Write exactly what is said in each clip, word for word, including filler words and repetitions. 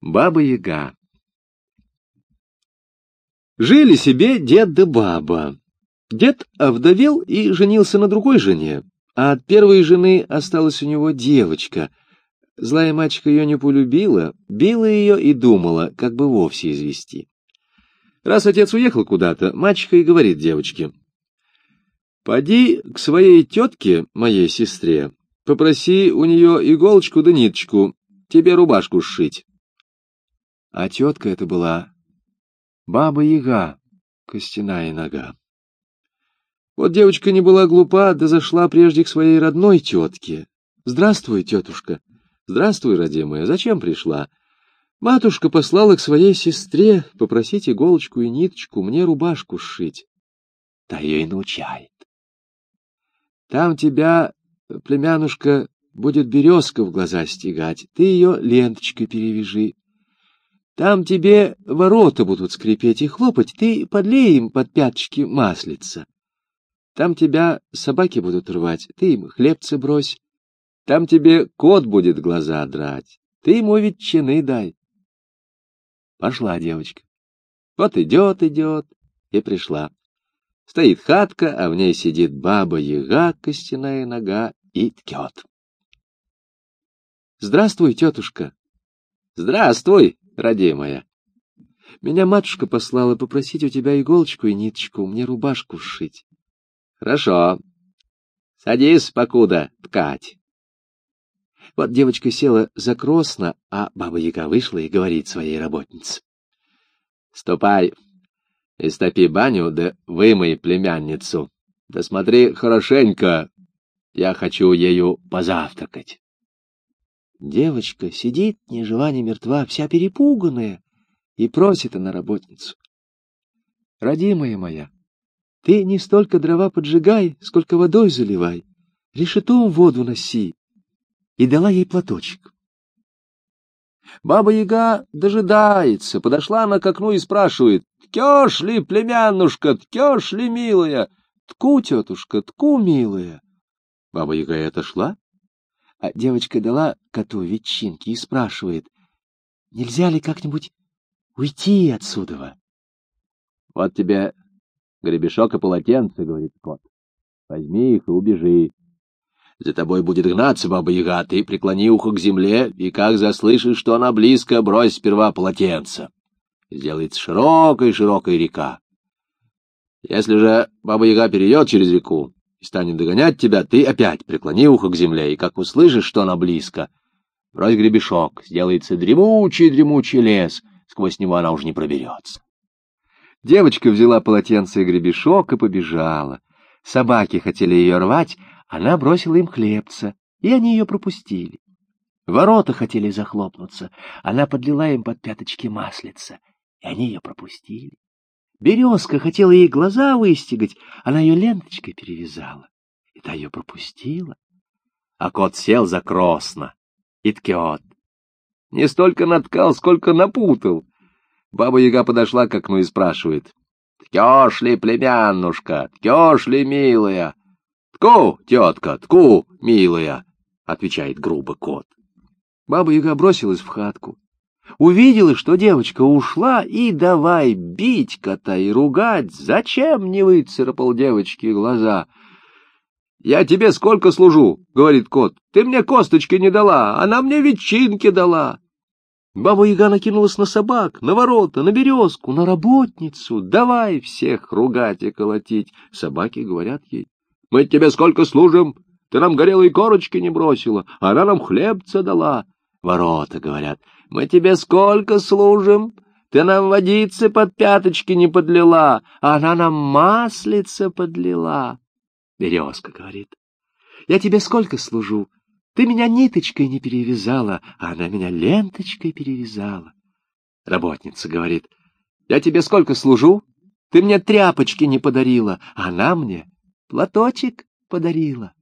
Баба-Яга. Жили себе дед да баба. Дед овдовел и женился на другой жене, а от первой жены осталась у него девочка. Злая мачеха ее не полюбила, била ее и думала, как бы вовсе извести. Раз отец уехал куда-то, мачеха и говорит девочке: «Поди к своей тетке, моей сестре, попроси у нее иголочку да ниточку, тебе рубашку сшить». А тетка это была Баба-Яга, костяная нога. Вот девочка не была глупа, да зашла прежде к своей родной тетке. «Здравствуй, тетушка». «Здравствуй, родимая, зачем пришла?» «Матушка послала к своей сестре попросить иголочку и ниточку, мне рубашку сшить». Та ее и научает. «Там тебя, племянушка, будет березка в глаза стегать, ты ее ленточкой перевяжи. Там тебе ворота будут скрипеть и хлопать, ты подлей им под пяточки маслица. Там тебя собаки будут рвать, ты им хлебцы брось. Там тебе кот будет глаза драть, ты ему ветчины дай». Пошла девочка. Вот идет, идет, и пришла. Стоит хатка, а в ней сидит Баба-Яга, костяная нога, и ткет. «Здравствуй, тетушка». «Здравствуй, родимая». «Меня матушка послала попросить у тебя иголочку и ниточку, мне рубашку сшить». «Хорошо. Садись, покуда ткать». Вот девочка села закросно, а Баба-Яга вышла и говорит своей работнице: «Ступай, истопи баню, да вымой племянницу. Да смотри хорошенько, я хочу ею позавтракать». Девочка сидит, ни жива, ни мертва, вся перепуганная, и просит она работницу: «Родимая моя, ты не столько дрова поджигай, сколько водой заливай, решетом воду носи». И дала ей платочек. Баба-Яга дожидается, подошла она к окну и спрашивает: «Ткешь ли, племяннушка, ткешь ли, милая?» «Тку, тетушка, тку, милая». Баба-Яга и отошла, а девочка дала коту ветчинки и спрашивает: «Нельзя ли как-нибудь уйти отсюда?» «Вот тебе гребешок и полотенце, — говорит кот, — возьми их и убежи. За тобой будет гнаться Баба-Яга, ты преклони ухо к земле, и как заслышишь, что она близко, брось сперва полотенце. Сделается широкая-широкая река. Если же Баба-Яга перейдет через реку и станет догонять тебя, ты опять преклони ухо к земле, и как услышишь, что она близко, брось гребешок, сделается дремучий-дремучий лес, сквозь него она уже не проберется». Девочка взяла полотенце и гребешок и побежала. Собаки хотели ее рвать, она бросила им хлебца, и они ее пропустили. Ворота хотели захлопнуться, она подлила им под пяточки маслица, и они ее пропустили. Березка хотела ей глаза выстегать, она ее ленточкой перевязала, и та ее пропустила. А кот сел закросно и ткет. Не столько наткал, сколько напутал. Баба-Яга подошла к окну и спрашивает: «Ткешь ли, племяннушка, ткешь ли, милая?» «Тку, тетка, тку, милая», — отвечает грубо кот. Баба-Яга бросилась в хатку, увидела, что девочка ушла, и давай бить кота и ругать, зачем не выцарапал девочке глаза. «Я тебе сколько служу, — говорит кот, — ты мне косточки не дала, она мне ветчинки дала». Баба-Яга накинулась на собак, на ворота, на березку, на работницу, давай всех ругать и колотить. Собаки говорят ей: «Мы тебе сколько служим, ты нам горелой корочки не бросила, а она нам хлебца дала». Ворота говорят: «Мы тебе сколько служим, ты нам водицы под пяточки не подлила, а она нам маслица подлила». Березка говорит: «Я тебе сколько служу, ты меня ниточкой не перевязала, а она меня ленточкой перевязала». Работница говорит: «Я тебе сколько служу, ты мне тряпочки не подарила, а она мне платочек подарила».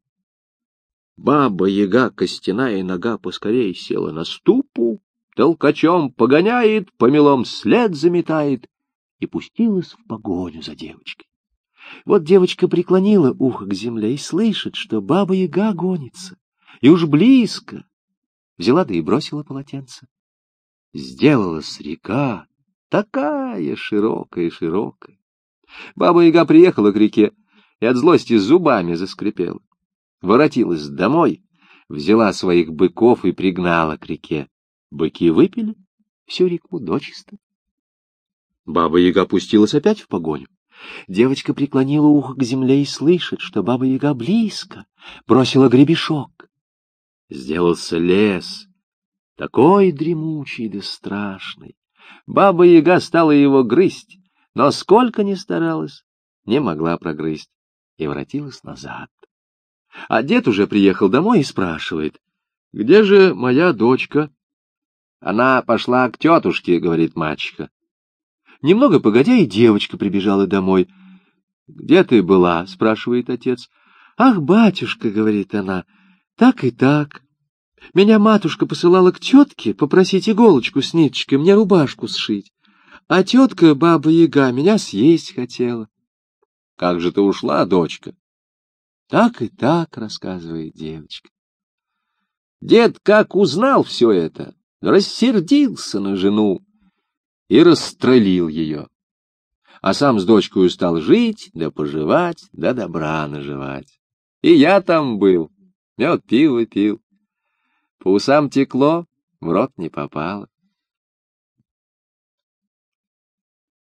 Баба-Яга, костяная нога, поскорей села на ступу, толкачом погоняет, помелом след заметает и пустилась в погоню за девочкой. Вот девочка преклонила ухо к земле и слышит, что Баба-Яга гонится, и уж близко. Взяла да и бросила полотенце. сделалась река, такая широкая-широкая. Баба-Яга приехала к реке и от злости зубами заскрипела. Воротилась домой, взяла своих быков и пригнала к реке. Быки выпили всю реку дочисто. Баба-Яга пустилась опять в погоню. Девочка преклонила ухо к земле и слышит, что Баба-Яга близко, бросила гребешок. Сделался лес, такой дремучий да страшный. Баба-Яга стала его грызть, но сколько ни старалась, не могла прогрызть, и воротилась назад. А дед уже приехал домой и спрашивает: «Где же моя дочка?» «Она пошла к тетушке», — говорит мачеха. Немного погодя, и девочка прибежала домой. «Где ты была?» — спрашивает отец. «Ах, батюшка», — говорит она, — «так и так. Меня матушка посылала к тетке попросить иголочку с ниточкой мне рубашку сшить, а тетка, Баба-Яга, меня съесть хотела». «Как же ты ушла, дочка?» «Так и так», — рассказывает девочка. Дед, как узнал все это, рассердился на жену и расстрелил ее, а сам с дочкой стал жить, да поживать, да добра наживать. И я там был, мед пил и пил. По усам текло, в рот не попало.